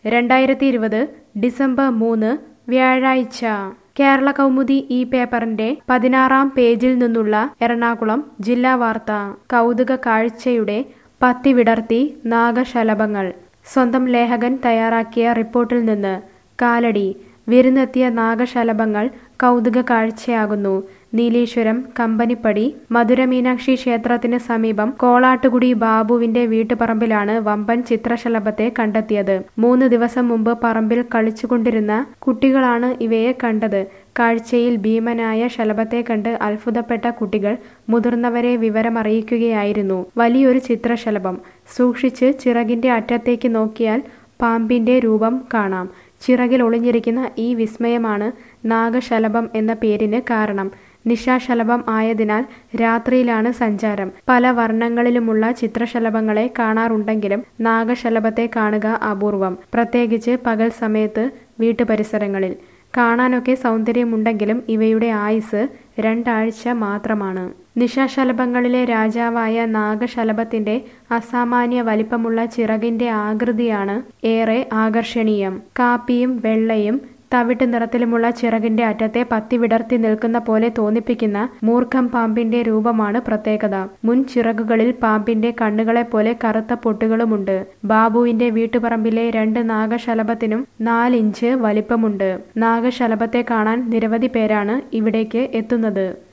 2020 December 3 വ്യാഴാഴ്ച കേരള കൗമുദി ഈ പേപ്പറിന്റെ 16-ാം പേജിൽ നിന്നുള്ള എറണാകുളം ജില്ലാ വാർത്ത. കൗതുക കാഴ്ചയുടെ പത്തി വിടർത്തി നാഗശലഭങ്ങൾ. സ്വന്തം ലേഖകൻ തയ്യാറാക്കിയ റിപ്പോർട്ടിൽ നിന്ന്. കാലടി വിരുന്നെത്തിയ നാഗശലഭങ്ങൾ കൗതുക കാഴ്ചയാകുന്നു. നീലേശ്വരം കമ്പനിപ്പടി മധുരമീനാക്ഷി ക്ഷേത്രത്തിന് സമീപം കോളാട്ടുകുടി ബാബുവിന്റെ വീട്ടുപറമ്പിലാണ് വമ്പൻ ചിത്രശലഭത്തെ കണ്ടെത്തിയത്. 3 ദിവസം മുമ്പ് പറമ്പിൽ കളിച്ചുകൊണ്ടിരുന്ന കുട്ടികളാണ് ഇവയെ കണ്ടത്. കാഴ്ചയിൽ ഭീമനായ ശലഭത്തെ കണ്ട് അത്ഭുതപ്പെട്ട കുട്ടികൾ മുതിർന്നവരെ വിവരമറിയിക്കുകയായിരുന്നു. വലിയൊരു ചിത്രശലഭം. സൂക്ഷിച്ച് ചിറകിന്റെ അറ്റത്തേക്ക് നോക്കിയാൽ പാമ്പിന്റെ രൂപം കാണാം. ചിറകിൽ ഒളിഞ്ഞിരിക്കുന്ന ഈ വിസ്മയമാണ് നാഗശലഭം എന്ന പേരിന് കാരണം. നിശാശലഭം ആയതിനാൽ രാത്രിയിലാണ് സഞ്ചാരം. പല വർണ്ണങ്ങളിലുമുള്ള ചിത്രശലഭങ്ങളെ കാണാറുണ്ടെങ്കിലും നാഗശലഭത്തെ കാണുക അപൂർവം, പ്രത്യേകിച്ച് പകൽ സമയത്ത് വീട്ടുപരിസരങ്ങളിൽ. കാണാനൊക്കെ സൗന്ദര്യമുണ്ടെങ്കിലും ഇവയുടെ ആയുസ് 2 ആഴ്ച മാത്രമാണ്. നിശാശലഭങ്ങളിലെ രാജാവായ നാഗശലഭത്തിന്റെ അസാമാന്യ വലിപ്പമുള്ള ചിറകിന്റെ ആകൃതിയാണ് ഏറെ ആകർഷണീയം. കാപ്പിയും വെള്ളയും തവിട്ട് നിറത്തിലുമുള്ള ചിറകിന്റെ അറ്റത്തെ പത്തി വിടർത്തി നിൽക്കുന്ന പോലെ തോന്നിപ്പിക്കുന്ന മൂർഖം പാമ്പിന്റെ രൂപമാണ് പ്രത്യേകത. മുൻ ചിറകുകളിൽ പാമ്പിന്റെ കണ്ണുകളെപ്പോലെ കറുത്ത പൊട്ടുകളുമുണ്ട്. ബാബുവിന്റെ വീട്ടുപറമ്പിലെ 2 നാഗശലഭത്തിനും 4 ഇഞ്ച് വലിപ്പമുണ്ട്. നാഗശലഭത്തെ കാണാൻ നിരവധി പേരാണ് ഇവിടേക്ക് എത്തുന്നത്.